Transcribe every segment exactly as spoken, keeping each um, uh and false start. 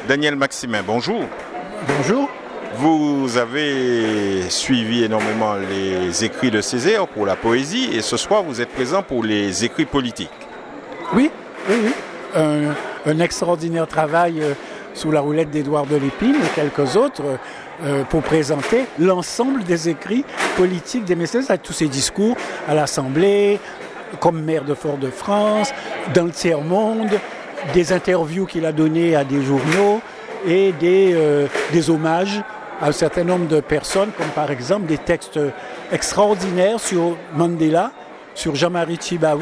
Daniel Maximin, bonjour. Bonjour. Vous avez suivi énormément les écrits de Césaire pour la poésie et ce soir vous êtes présent pour les écrits politiques. Oui, oui, oui. Un, un extraordinaire travail euh, sous la houlette d'Édouard de Lépine et quelques autres euh, pour présenter l'ensemble des écrits politiques d'Aimé Césaire, tous ses discours à l'Assemblée, comme maire de Fort-de-France, dans le tiers-monde, des interviews qu'il a données à des journaux et des, euh, des hommages à un certain nombre de personnes, comme par exemple des textes extraordinaires sur Mandela, sur Jean-Marie Tjibaou,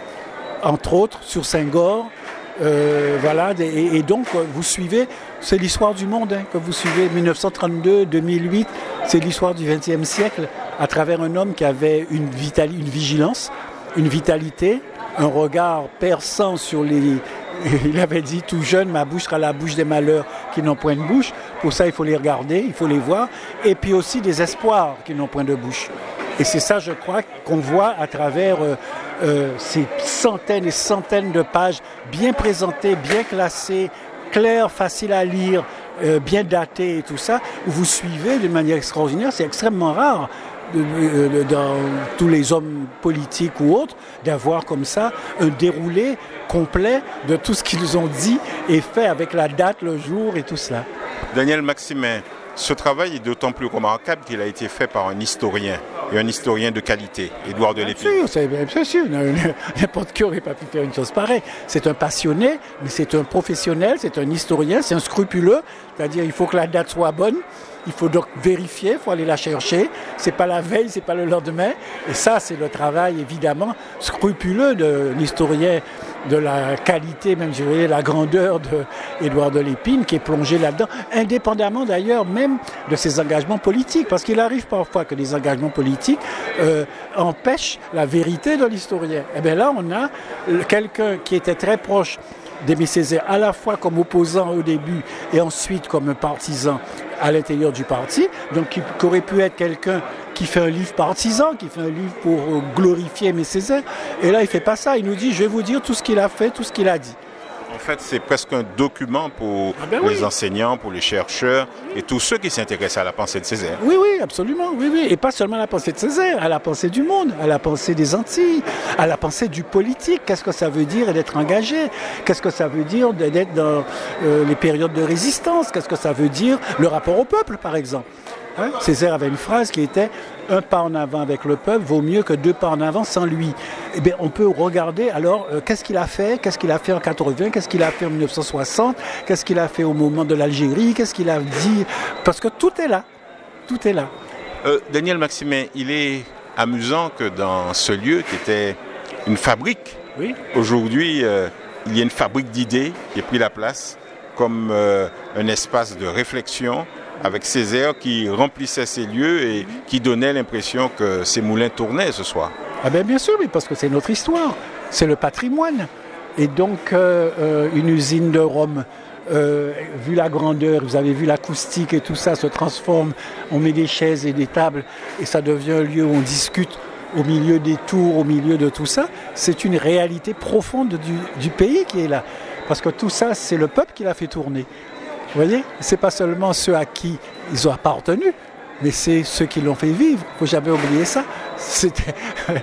entre autres, sur Senghor. Euh, voilà, et, et donc vous suivez, c'est l'histoire du monde hein, que vous suivez, dix-neuf cent trente-deux à deux mille huit, c'est l'histoire du vingtième siècle, à travers un homme qui avait une, vitali- une vigilance, une vitalité, un regard perçant sur les... Il avait dit tout jeune, ma bouche sera la bouche des malheurs qui n'ont point de bouche. Pour ça, il faut les regarder, il faut les voir. Et puis aussi des espoirs qui n'ont point de bouche. Et c'est ça, je crois, qu'on voit à travers euh, euh, ces centaines et centaines de pages bien présentées, bien classées, claires, faciles à lire, euh, bien datées et tout ça, où vous suivez d'une manière extraordinaire. C'est extrêmement rare de, de, dans tous les hommes politiques ou autres d'avoir comme ça un déroulé complet de tout ce qu'ils ont dit et fait avec la date, le jour et tout cela. Daniel Maximin, ce travail est d'autant plus remarquable qu'il a été fait par un historien, et un historien de qualité, Édouard de Lépine. Bien sûr, c'est, bien sûr, n'importe qui n'aurait pas pu faire une chose pareille. C'est un passionné, mais c'est un professionnel, c'est un historien, c'est un scrupuleux, c'est-à-dire il faut que la date soit bonne, il faut donc vérifier, il faut aller la chercher, c'est pas la veille, c'est pas le lendemain, et ça c'est le travail évidemment scrupuleux de l'historien de la qualité, même je dirais la grandeur d'Édouard de Lépine qui est plongé là-dedans, indépendamment d'ailleurs même de ses engagements politiques, parce qu'il arrive parfois que des engagements politiques euh, empêchent la vérité de l'historien. Et bien là on a quelqu'un qui était très proche d'Aimé Césaire, à la fois comme opposant au début et ensuite comme un partisan à l'intérieur du parti, donc qui, qui aurait pu être quelqu'un qui fait un livre partisan, qui fait un livre pour euh, glorifier Aimé Césaire. Et là, il ne fait pas ça. Il nous dit, je vais vous dire tout ce qu'il a fait, tout ce qu'il a dit. En fait, c'est presque un document pour ah ben les oui. enseignants, pour les chercheurs et tous ceux qui s'intéressent à la pensée de Césaire. Oui, oui, absolument. Oui, oui. Et pas seulement à la pensée de Césaire, à la pensée du monde, à la pensée des Antilles, à la pensée du politique. Qu'est-ce que ça veut dire d'être engagé? Qu'est-ce que ça veut dire d'être dans euh, les périodes de résistance? Qu'est-ce que ça veut dire le rapport au peuple, par exemple? Hein? Césaire avait une phrase qui était « Un pas en avant avec le peuple vaut mieux que deux pas en avant sans lui ». Eh bien, on peut regarder alors euh, qu'est-ce qu'il a fait, qu'est-ce qu'il a fait en quatre-vingts, qu'est-ce qu'il a fait en dix-neuf cent soixante, qu'est-ce qu'il a fait au moment de l'Algérie, qu'est-ce qu'il a dit, parce que tout est là, tout est là. Euh, Daniel Maximin, il est amusant que dans ce lieu qui était une fabrique, oui. Aujourd'hui, euh, il y a une fabrique d'idées qui a pris la place comme euh, un espace de réflexion, avec Césaire qui remplissait ces lieux et qui donnait l'impression que ces moulins tournaient ce soir. Ah ben bien sûr, mais parce que c'est notre histoire, c'est le patrimoine. Et donc, euh, euh, une usine de Rome, euh, vu la grandeur, vous avez vu l'acoustique et tout ça se transforme, on met des chaises et des tables et ça devient un lieu où on discute au milieu des tours, au milieu de tout ça. C'est une réalité profonde du, du pays qui est là. Parce que tout ça, c'est le peuple qui l'a fait tourner. Vous voyez, c'est pas seulement ceux à qui ils ont appartenu, mais c'est ceux qui l'ont fait vivre. Il ne faut jamais oublier ça. C'était,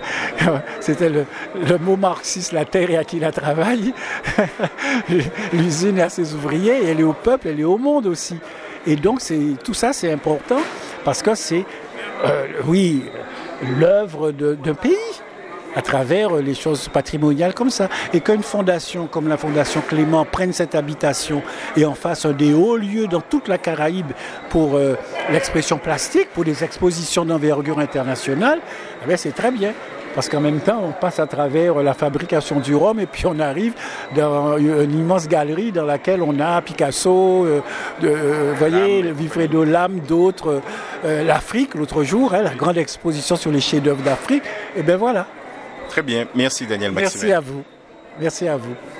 c'était le, le mot marxiste, la terre et à qui la travaille. L'usine est à ses ouvriers, et elle est au peuple, elle est au monde aussi. Et donc, c'est, tout ça, c'est important parce que c'est, euh, oui, l'œuvre de, d'un pays, à travers les choses patrimoniales comme ça. Et qu'une fondation comme la Fondation Clément prenne cette habitation et en fasse un des hauts lieux dans toute la Caraïbe pour euh, l'expression plastique, pour des expositions d'envergure internationale, eh bien, c'est très bien. Parce qu'en même temps, on passe à travers la fabrication du rhum et puis on arrive dans une immense galerie dans laquelle on a Picasso, euh, de, euh, vous voyez, le Wilfredo Lam, d'autres, euh, l'Afrique, l'autre jour, hein, la grande exposition sur les chefs-d'œuvre d'Afrique. Et bien voilà. Très bien. Merci Daniel Maximin. Merci à vous. Merci à vous.